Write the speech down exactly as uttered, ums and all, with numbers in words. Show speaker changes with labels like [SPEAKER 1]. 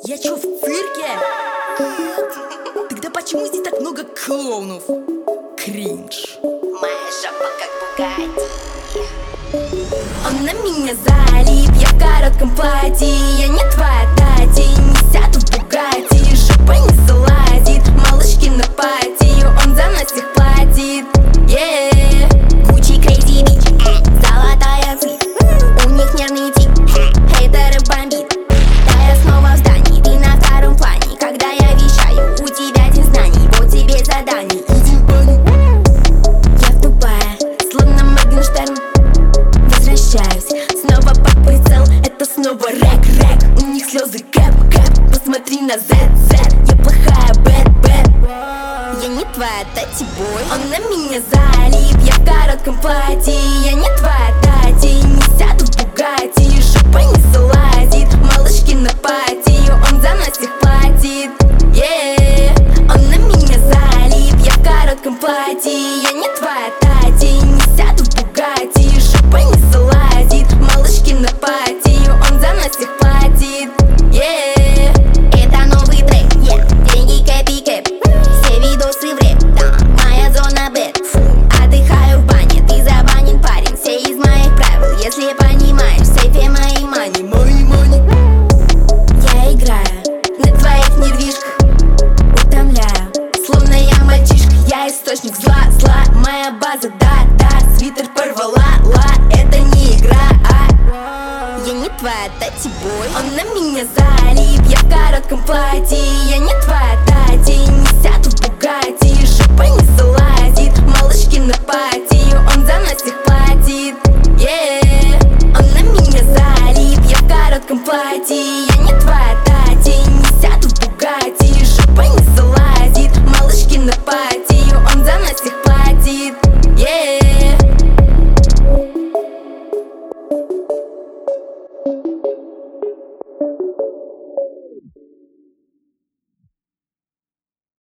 [SPEAKER 1] Я чё, в цирке? Тогда почему здесь так много клоунов? Кринж.
[SPEAKER 2] Моя жопа как Бугатти.
[SPEAKER 1] Он на меня залип, я в коротком платье. Я не твоя тати, не сяду в Бугатти. Жопа не залазит, малышки на пати. Он за нас всех платит, yeah.
[SPEAKER 2] Гуччи, Crazy Bitch, э, золотая циф. У них нервный тип, э, хейтеры бомбит. Да я снова в здании, ты на втором плане. Когда я вещаю, у тебя день знаний. Вот тебе задание, иди в баню. Я тупая, словно Моргенштерн. Возвращаюсь, снова под прицел. Это снова рэк, рэк. У них слезы кэп, кэп. Посмотри на зет, зет. Я плохая, бэт, бэт. Я не твоя тати бой.
[SPEAKER 1] Он на меня залип, я в коротком платье. Я не твоя тати, не сяду в Бугатти. Жопа не залазит, малышки на пати. Он за нас всех платит, yeah. Он на меня залип, я в коротком платье. Я не твоя тати, не сяду в Бугатти. Жопа не залазит, малышки на пати. Он за нас всех платит, yeah.
[SPEAKER 2] Это новый трек, yeah. Деньги кэпи кэп. Все видосы в рэп, да, моя зона бэт. Фу, отдыхаю в бане, ты забанен, парень. Все из моих правил, если понимаешь. В сейфе мои мани, мои мани.
[SPEAKER 1] Я играю на твоих недвижках, утомляю, словно я мальчишка. Я источник зла, зла, моя база, да, да. Свитер порвала, ла, это не игра, а.
[SPEAKER 2] Я не твоя тати бой.
[SPEAKER 1] Он на меня залип, я в коротком платье. Я не твоя тати, не сяду в Бугатти. Жопа не